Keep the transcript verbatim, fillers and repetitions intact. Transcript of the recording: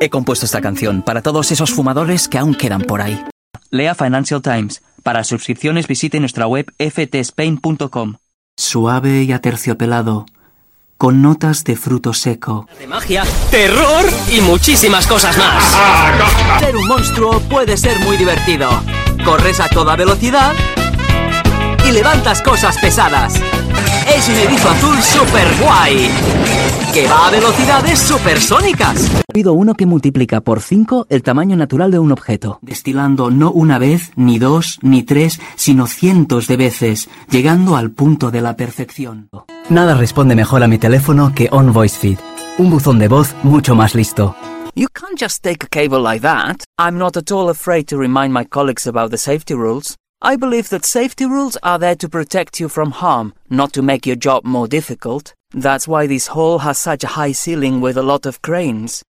He compuesto esta canción para todos esos fumadores que aún quedan por ahí. Lea Financial Times. Para suscripciones visite nuestra web f t spain punto com. Suave y aterciopelado, con notas de fruto seco. De magia, terror y muchísimas cosas más. Ser un monstruo puede ser muy divertido. Corres a toda velocidad y levantas cosas pesadas. Es un erizo azul super guay que va a velocidades supersónicas. Ha habido uno que multiplica por cinco el tamaño natural de un objeto, destilando no una vez, ni dos, ni tres, sino cientos de veces, llegando al punto de la perfección. Nada responde mejor a mi teléfono que On Voice Feed, un buzón de voz mucho más listo. You can't just take a cable like that. I'm not at all afraid to remind my colleagues about the safety rules. I believe that safety rules are there to protect you from harm, not to make your job more difficult. That's why this hall has such a high ceiling with a lot of cranes.